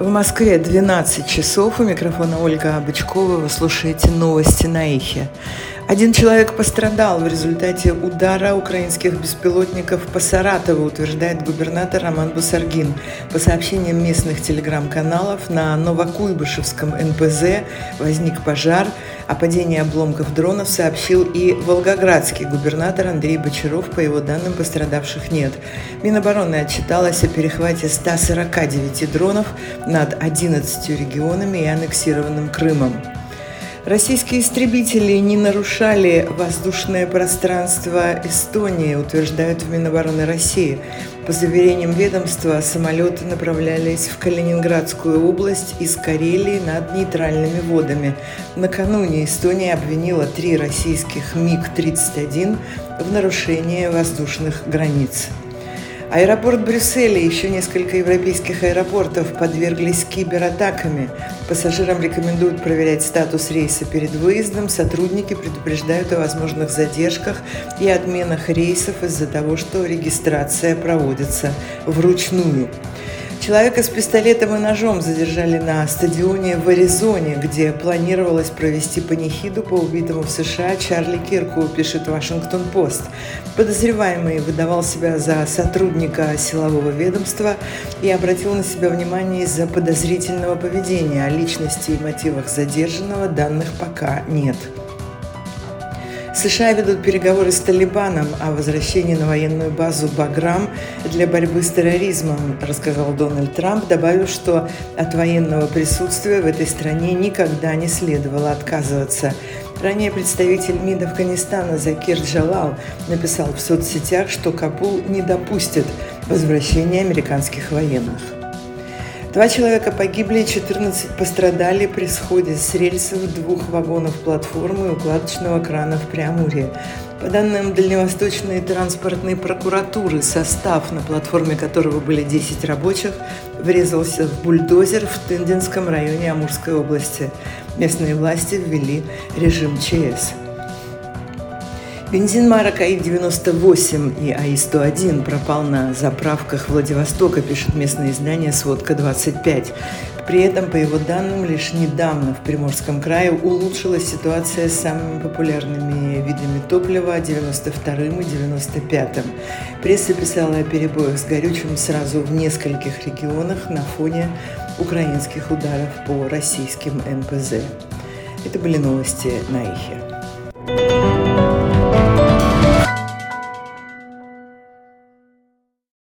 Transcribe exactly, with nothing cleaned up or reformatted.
В Москве двенадцать часов. У микрофона Ольга Бычкова. Вы слушаете новости на Эхе. Один человек пострадал в результате удара украинских беспилотников по Саратову, утверждает губернатор Роман Бусаргин. По сообщениям местных телеграм-каналов, на Новокуйбышевском эн пэ зэ возник пожар. О падении обломков дронов сообщил и волгоградский губернатор Андрей Бочаров. По его данным, пострадавших нет. Минобороны отчиталась о перехвате ста сорока девяти дронов над одиннадцатью регионами и аннексированным Крымом. Российские истребители не нарушали воздушное пространство Эстонии, утверждают в Минобороны России. По заверениям ведомства, самолеты направлялись в Калининградскую область из Карелии над нейтральными водами. Накануне Эстония обвинила три российских миг тридцать один в нарушении воздушных границ. Аэропорт Брюсселя и еще несколько европейских аэропортов подверглись кибератаками. Пассажирам рекомендуют проверять статус рейса перед выездом. Сотрудники предупреждают о возможных задержках и отменах рейсов из-за того, что регистрация проводится вручную. Человека с пистолетом и ножом задержали на стадионе в Аризоне, где планировалось провести панихиду по убитому в США Чарли Кирку, пишет Вашингтон-Пост. Подозреваемый выдавал себя за сотрудника силового ведомства и обратил на себя внимание из-за подозрительного поведения. О личности и мотивах задержанного данных пока нет. США ведут переговоры с Талибаном о возвращении на военную базу Баграм для борьбы с терроризмом, рассказал Дональд Трамп, добавив, что от военного присутствия в этой стране никогда не следовало отказываться. Ранее представитель МИД Афганистана Закир Джалал написал в соцсетях, что Кабул не допустит возвращения американских военных. Два человека погибли, четырнадцать пострадали при сходе с рельсов двух вагонов платформы и укладочного крана в Преамурье. По данным Дальневосточной транспортной прокуратуры, состав, на платформе которого были десять рабочих, врезался в бульдозер в Тынденском районе Амурской области. Местные власти ввели режим че эс. Бензин марок а и девяносто восемь и а и сто один пропал на заправках Владивостока, пишет местное издание «Сводка двадцать пять». При этом, по его данным, лишь недавно в Приморском крае улучшилась ситуация с самыми популярными видами топлива девяносто вторым и девяносто пятым. Пресса писала о перебоях с горючим сразу в нескольких регионах на фоне украинских ударов по российским эн пэ зэ. Это были новости на Эхе.